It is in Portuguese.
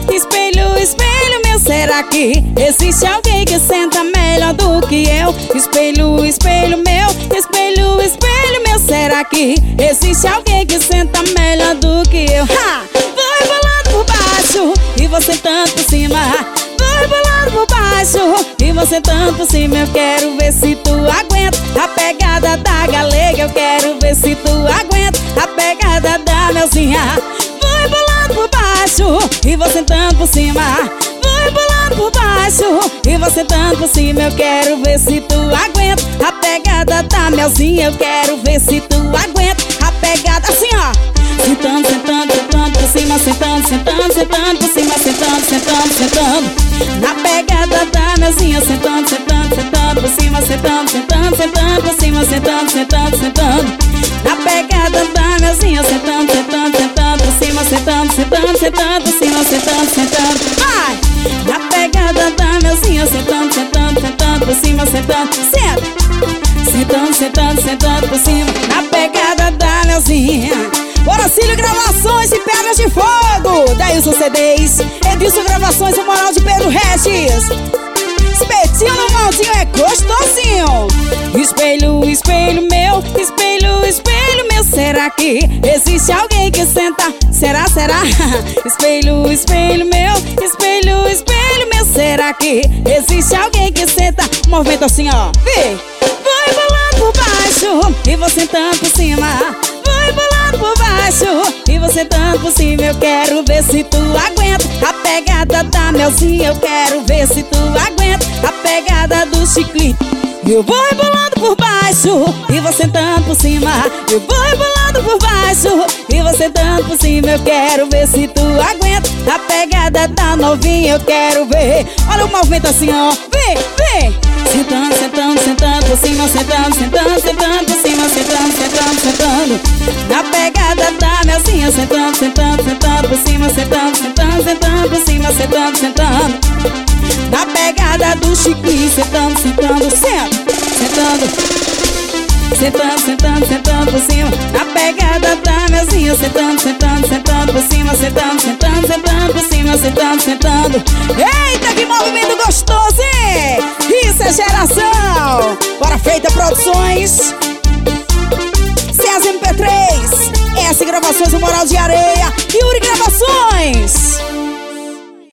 espelho, espelho meu, será que existe alguém que senta melhor do que eu? Espelho, espelho meu, espelho, espelho meu, será que existe alguém que senta melhor do que eu? Ha! Vou rebolando por baixo e você sentando por cima. Vou rebolando por baixo e você sentando por cima. Eu quero ver se tu aguenta a pegada da galega. Eu quero ver se tu aguenta a pegada da Melzinha. Vou rebolando por baixo e você sentando por cima. Vou rebolando por baixo e você sentando por cima. Eu quero ver se tu aguenta a pegada da Melzinha. Eu quero ver se tu aguenta a pegada assim, ó. Sentando, sentando, sentando por cima, sentando, sentando, sentando por cima, sentando, sentando, sentando na pegada da Melzinha. Sentando, sentando, sentando por cima, sentando, sentando, sentando por cima, sentando, sentando, sentando na pegada da Melzinha. Sentando, sentando, sentando por cima, sentando, sentando, sentando por cima, sentando, sentando, vai! Na pegada da Melzinha. Sentando, sentando, sentando por cima, sentando, senta. Sentando, sentando, sentando por cima, na pegada da Melzinha. Oracílio Gravações e Pedras de Fogo, Daílson CDs, Edilson Gravações e Moral de Pedro Regis. Espetinho no maldinho é gostosinho. Espelho, espelho meu, espelho, espelho meu, será que existe alguém que senta? Será, será? Espelho, espelho meu, espelho, espelho meu, será que existe alguém que senta? Movimento assim, ó. Vê! Vou rebolando por baixo e vou sentando por cima. Vou rebolando por baixo e você sentando por cima. Eu quero ver se tu aguenta a pegada da Melzinha. Eu quero ver se tu aguenta a pegada do chiclete. Eu vou rebolando por baixo e você sentando por cima. Eu vou rebolando por baixo e você sentando por cima. Eu quero ver se tu aguenta a pegada da novinha. Eu quero ver. Olha o movimento assim, ó. Vem, vem. Sentando, sentando, sentando por cima, sentando, sentando, sentando por cima, sentando, sentando, sentando na pegada da Melzinha. Sentando, sentando, sentando por cima, sentando, sentando, sentando por cima, sentando, sentando na pegada do Chiquinho. Sentando, sentando, sentando, sentando, sentando, sentando por cima, na pegada da Melzinha. Sentando, sentando, sentando por cima, sentando, sentando, sentando por cima, sentando, sentando. Eita, que movimento gostoso, hein? Isso é geração. Bora Feita Produções, César MP3, S Gravações, o Moral de Areia, Yuri Gravações.